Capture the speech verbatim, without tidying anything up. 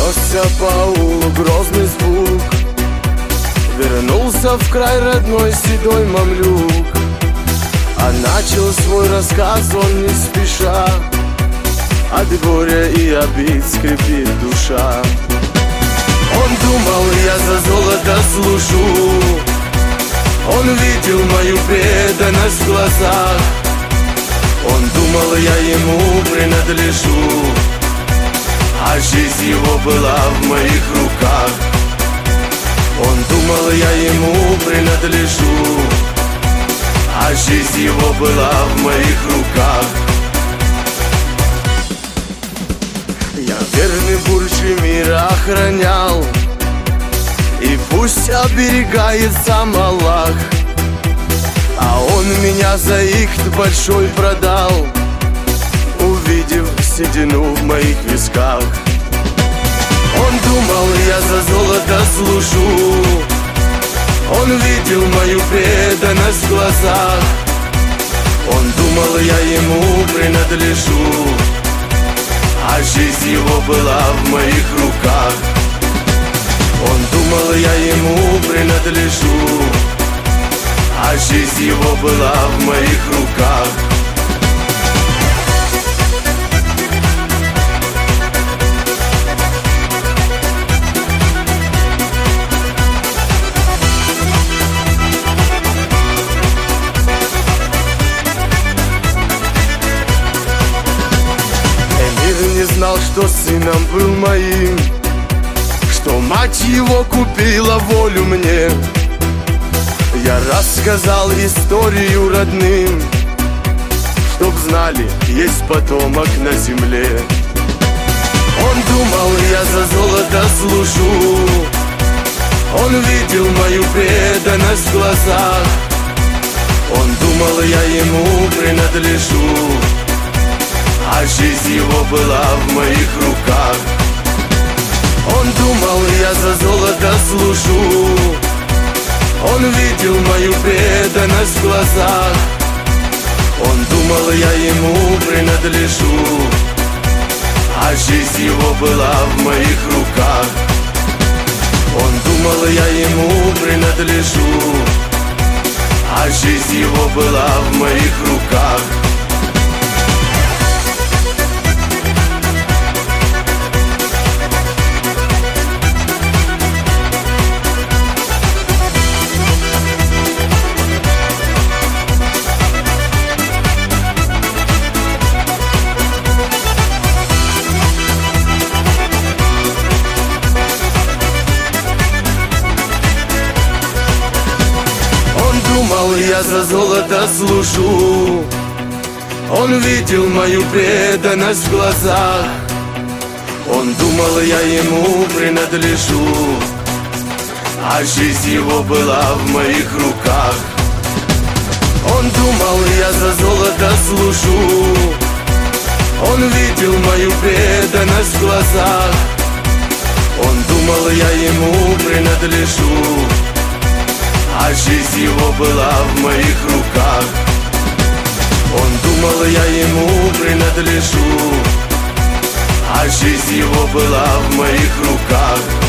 Несся по аулу грозный звук, вернулся в край родной седой мамлюк. А начал свой рассказ он не спеша, от горя и обид скрипит душа. Он думал, я за золото служу, он видел мою преданность в глазах. Он думал, я ему принадлежу, а жизнь его была в моих руках. Он думал, я ему принадлежу, а жизнь его была в моих руках. Я верный бурчи мира охранял, и пусть оберегает сам Аллах. А он меня за ихт большой продал, увидев седину в моих висках. Он думал, я за золото служу, он видел мою преданность в глазах. Он думал, я ему принадлежу, а жизнь его была в моих руках. Он думал, я ему принадлежу, а жизнь его была в моих руках. Эмир не знал, что сыном был моим, что мать его купила волю мне. Я рассказал историю родным, чтоб знали, есть потомок на земле. Он думал, я за золото служу, он видел мою преданность в глазах. Он думал, я ему принадлежу, а жизнь его была в моих руках. Он думал, я за золото служу, он видел мою преданность в глазах. Он думал, я ему принадлежу, а жизнь его была в моих руках. Он думал, я ему принадлежу, а жизнь его была в моих руках. Я за золото служу, он видел мою преданность в глазах. Он думал, я ему принадлежу, а жизнь его была в моих руках. Он думал, я за золото служу, он видел мою преданность в глазах. Он думал, я ему принадлежу, а жизнь его была в моих руках. Он думал, я ему принадлежу, а жизнь его была в моих руках.